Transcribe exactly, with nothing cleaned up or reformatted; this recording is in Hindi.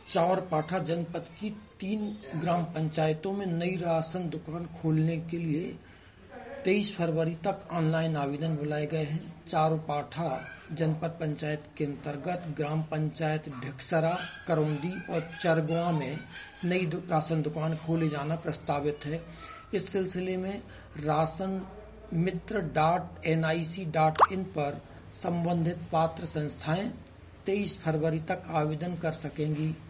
चावरपाठा जनपद की तीन ग्राम पंचायतों में नई राशन दुकान खोलने के लिए तेईस फरवरी तक ऑनलाइन आवेदन बुलाए गए हैं। चावरपाठा जनपद पंचायत के अंतर्गत ग्राम पंचायत ढिकसरा, करौंदी और चरगुआ में नई राशन दुकान खोले जाना प्रस्तावित है। इस सिलसिले में ration mitra dot N I C dot in पर संबंधित पात्र संस्थाएं तेईस फरवरी तक आवेदन कर सकेंगी।